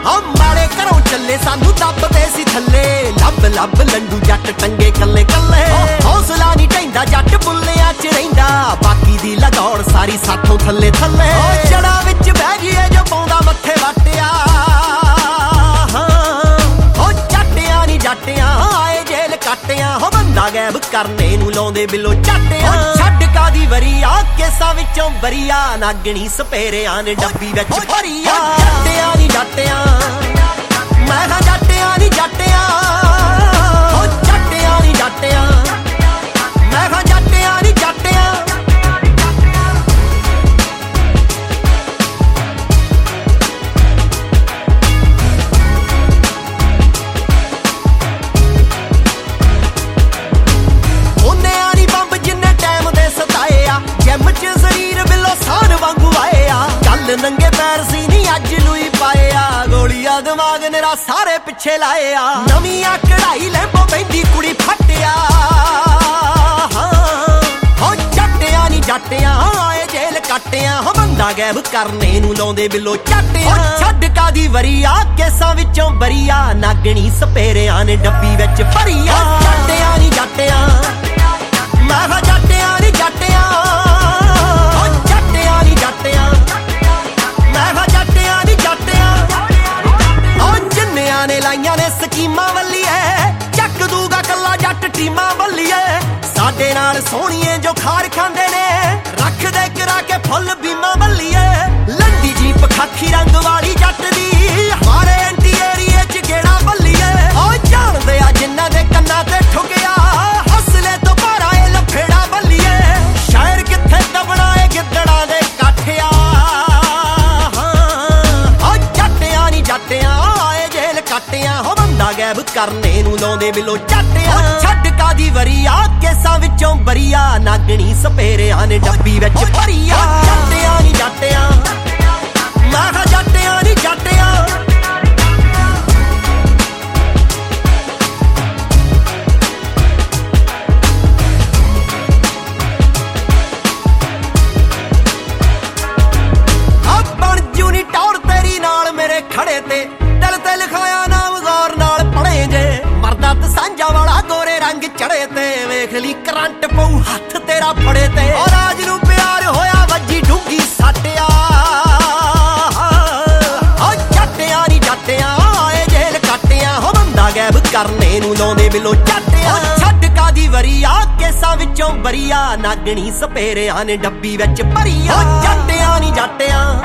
ਮਾੜੇ ਘਰੋਂ ਚੱਲੇ ਸਾਨੂੰ ਦੱਬਦੇ ਸੀ ਥੱਲੇ ਲੱਭ ਲੱਭ ਲੰਡੂ ਜੱਟ ਟੰਗੇ ਕੱਲੇ ਕੱਲੇ ਹੌਸਲਾ ਨਹੀਂ ਢੈਂਦਾ ਜੱਟ ਬੁੱਲਿਆਂ ਚ ਰਹਿੰਦਾ ਬਾਕੀ ਦੀ ਲਗੌੜ ਸਾਰੀ ਸਾਥੋਂ ਥੱਲੇ ਥੱਲੇ ਜੜਾਂ ਵਿੱਚ ਬਹਿ ਗਈ ਜੋ ਪਾਉਂਦਾ ਮੱਥੇ ਵਾਟਿਆ ਜੱਟਿਆਂ ਨੀ ਜੱਟਿਆਂ ਆਏ ਜੇਲ ਕੱਟਿਆਂ ਹੋ ਬੰਦਾ ਗੈਬ ਕਰਨੇ ਨੂੰ ਲਾਉਂਦੇ ਬਿੱਲੋ ਝੱਟਿਆਂ ਛੱਡ ਕਾਦੀ ਵਰੀਆ ਕੇਸਾਂ ਵਿੱਚੋਂ ਬਰੀਆ ਨਾਗਣੀ ਸਪੇਰਿਆਂ ਨੇ ਡੱਬੀ ਵਿੱਚ ਭਰੀਆ ਜੱਟਿਆਂ ਨੀ ਜੱਟਿਆਂ ਮੈਂ ਹਾਂ ਜੱਟਿਆਂ ਨੀ ਜੱਟਿਆਂ ਹੋ ਜੱਟਿਆਂ ਨੀ ਜੱਟਿਆਂ ਮੈਂ ਹਾਂ ਜੱਟਿਆਂ ਨੀ ਜੱਟਿਆਂ ਨੰਗੇ ਪੈਰ ਸੀ ਨੀ ਅੱਜ ਲੂਈ ਪਾਏ ਆ ਗੋਲੀਆਂ ਦਿਮਾਗ ਨੇਰਾ ਸਾਰੇ ਪਿੱਛੇ ਲਾਏ ਆ ਨਵੀਆਂ ਕਢਾਈ ਲੈਂਬੋ ਬੈਂਦੀ ਕੁੜੀ ਫੱਟਿਆ ਹੋ ਜੱਟਿਆਂ ਨੀ ਜੱਟਿਆਂ ਆਏ ਜੇਲ ਕੱਟਿਆਂ ਹੋ ਬੰਦਾ ਗੈਬ ਕਰਨੇ ਨੂੰ ਲਾਉਂਦੇ ਬਿੱਲੋ ਝੱਟਿਆਂ ਛੱਡ ਕਾਦੀ ਵਰੀਆ ਕੇਸਾਂ ਵਿੱਚੋਂ ਬਰੀਆ ਨਾਗਣੀ ਸਪੇਰਿਆਂ ਨੇ ਡੱਬੀ ਵਿੱਚ ਭਰੀਆ ਜੱਟਿਆਂ ਨੀ ਜੱਟਿਆਂ ਮੈਂ ਹਾਂ ਜੱਟਿਆਂ ਨੀ ਜੱਟਿਆਂ ਹੋ ਜੱਟਿਆਂ ਨੀ ਜੱਟਿਆਂ ਨੇ ਲਾਈਆਂ ਨੇ ਸਕੀਮਾਂ ਵੱਲੀਏ ਚੱਕ ਦੂਗਾ ਕੱਲਾ ਜੱਟ ਟੀਮਾਂ ਵੱਲੀਏ ਸਾਡੇ ਨਾਲ ਸੋਹਣੀਏ ਜੋ ਖਾਰ ਖਾਂਦੇ ਨੇ ਰੱਖਦੇ ਕਰਾ ਕੇ ਫੁੱਲ ਬੀਮਾ ਵੱਲੀਏ ਲੰਡੀ ਜੀਪ ਖਾਖੀ ਰੰਗ ਵਾਲੀ ਜੱਟ ਦੀ ਮਾਰੇ ਐਂਟੀ ਏਰੀਏ ਚ ਗੇੜਾ ਵੱਲੀਏ ਉਹ ਜਾਣਦੇ ਆ ਜਿੰਨਾਂ ਦੇ ਕੰਨਾਂ ਤੇ ਠੁਕਿਆ ਹਸਲੇ ਤੋਂ ਭਾਰਾ ਇਹ ਲਫੇੜਾ ਵੱਲੀਏ ਸ਼ਾਇਰ ਕਿੱਥੇ ਦਬਣਾ ਏ ਗਿੱਦੜਾਂ ਦੇ ਕਾਠਿਆ ਉਹ ਜੱਟਿਆਂ ਨੀ ਜੱਟਿਆਂ ਕੱਟਿਆਂ ਹੋ ਬੰਦਾ ਗੈਬ ਕਰਨੇ ਨੂੰ ਲਾਉਂਦੇ ਬਿੱਲੋ ਝੱਟਿਆਂ ਛੱਡ ਕਾਦੀ ਵਰੀਆ ਕੇਸਾਂ ਵਿੱਚੋਂ ਬਰੀਆ ਨਾਗਣੀ ਸਪੇਰਿਆਂ ਨੇ ਡੱਬੀ ਵਿੱਚ ਭਰੀਆ ਜੱਟਿਆਂ ਨੀ ਜੱਟਿਆਂ ਮੈਂ ਹਾਂ ਜੱਟਿਆਂ ਨੀ ਜੱਟਿਆਂ ਆ ਬਣ ਜੂ ਨੀ ਟੌਰ ਤੇਰੀ ਨਾਲ ਮੇਰੇ ਖੜੇ ਤੇ ਦਿਲ ਤੇ ਲਿਖਾਇਆ ਨਾਮ ਗੌਰ ਨਾਲ ਪੜੇ ਜੇ ਮਰਦਾ ਤੇ ਸਾਂਝਾ ਵਾਲਾ ਗੋਰੇ ਰੰਗ ਚੜੇ ਤੇ ਵੇਖ ਲਈ ਕਰੰਟ ਪਊ ਹੱਥ ਤੇਰਾ ਫੜੇ ਤੇ ਉਹ ਰਾਜ ਨੂੰ ਪਿਆਰ ਹੋਇਆ ਵੱਜੀ ਡੂੰਗੀ ਸਾਟਿਆ ਹੋ ਜੱਟਿਆਂ ਨੀ ਜੱਟਿਆਂ ਆਏ ਜੇਲ ਕੱਟਿਆਂ ਹੋ ਬੰਦਾ ਗੈਬ ਕਰਨੇ ਨੂੰ ਲਾਉਂਦੇ ਬਿੱਲੋ ਝੱਟਿਆਂ ਛੱਡ ਕਾਦੀ ਵਰੀਆ ਕੇਸਾਂ ਵਿੱਚੋਂ ਬਰੀਆ ਨਾਗਣੀ ਸਪੇਰਿਆਂ ਨੇ ਡੱਬੀ ਵਿੱਚ ਭਰੀਆ ਜੱਟਿਆਂ ਨੀ ਜੱਟਿਆਂ